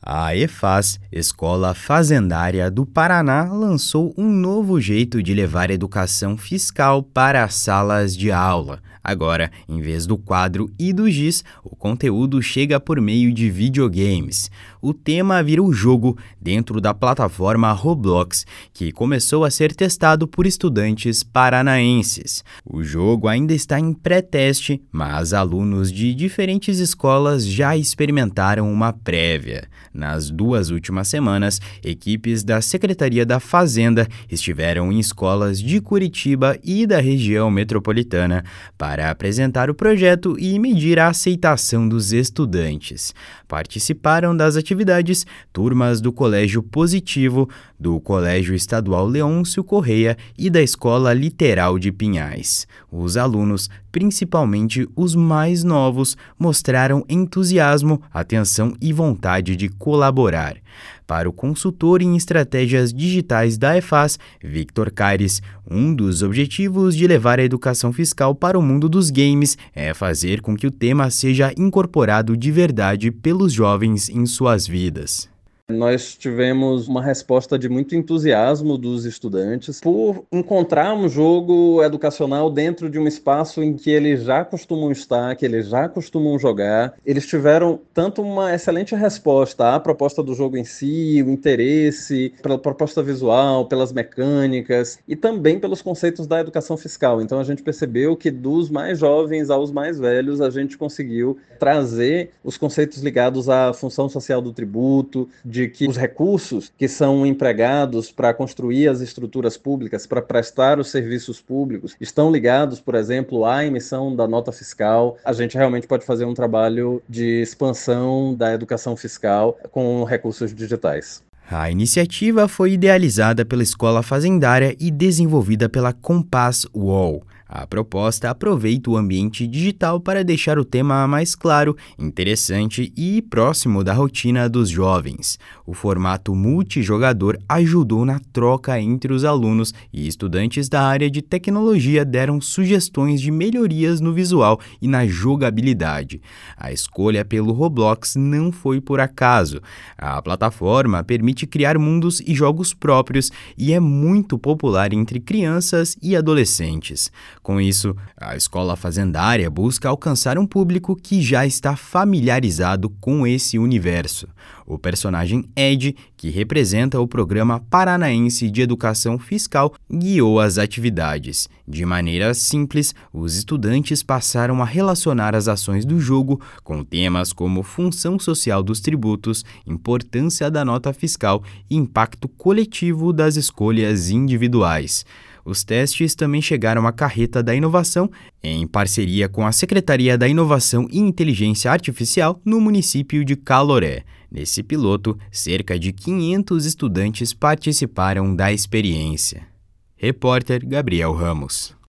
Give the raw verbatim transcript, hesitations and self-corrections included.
A EFAS, Escola Fazendária do Paraná, lançou um novo jeito de levar educação fiscal para as salas de aula. Agora, em vez do quadro e do giz, o conteúdo chega por meio de videogames. O tema vira um jogo dentro da plataforma Roblox, que começou a ser testado por estudantes paranaenses. O jogo ainda está em pré-teste, mas alunos de diferentes escolas já experimentaram uma prévia. Nas duas últimas semanas, equipes da Secretaria da Fazenda estiveram em escolas de Curitiba e da região metropolitana para apresentar o projeto e medir a aceitação dos estudantes. Participaram das atividades turmas do Colégio Positivo, do Colégio Estadual Leôncio Correia e da Escola Literal de Pinhais. Os alunos, principalmente os mais novos, mostraram entusiasmo, atenção e vontade de colaborar. Para o consultor em estratégias digitais da EFAS, Victor Caires, um dos objetivos de levar a educação fiscal para o mundo dos games é fazer com que o tema seja incorporado de verdade pelos jovens em suas vidas. Nós tivemos uma resposta de muito entusiasmo dos estudantes por encontrar um jogo educacional dentro de um espaço em que eles já costumam estar, que eles já costumam jogar. Eles tiveram tanto uma excelente resposta à proposta do jogo em si, o interesse pela proposta visual, pelas mecânicas e também pelos conceitos da educação fiscal. Então a gente percebeu que dos mais jovens aos mais velhos a gente conseguiu trazer os conceitos ligados à função social do tributo, de de que os recursos que são empregados para construir as estruturas públicas, para prestar os serviços públicos, estão ligados, por exemplo, à emissão da nota fiscal. A gente realmente pode fazer um trabalho de expansão da educação fiscal com recursos digitais. A iniciativa foi idealizada pela Escola Fazendária e desenvolvida pela Compass U O L. A proposta aproveita o ambiente digital para deixar o tema mais claro, interessante e próximo da rotina dos jovens. O formato multijogador ajudou na troca entre os alunos e estudantes da área de tecnologia deram sugestões de melhorias no visual e na jogabilidade. A escolha pelo Roblox não foi por acaso. A plataforma permite criar mundos e jogos próprios e é muito popular entre crianças e adolescentes. Com isso, a Escola Fazendária busca alcançar um público que já está familiarizado com esse universo. O personagem Ed, que representa o Programa Paranaense de Educação Fiscal, guiou as atividades. De maneira simples, os estudantes passaram a relacionar as ações do jogo com temas como função social dos tributos, importância da nota fiscal e impacto coletivo das escolhas individuais. Os testes também chegaram à Carreta da Inovação, em parceria com a Secretaria da Inovação e Inteligência Artificial no município de Caloré. Nesse piloto, cerca de quinhentos estudantes participaram da experiência. Repórter Gabriel Ramos.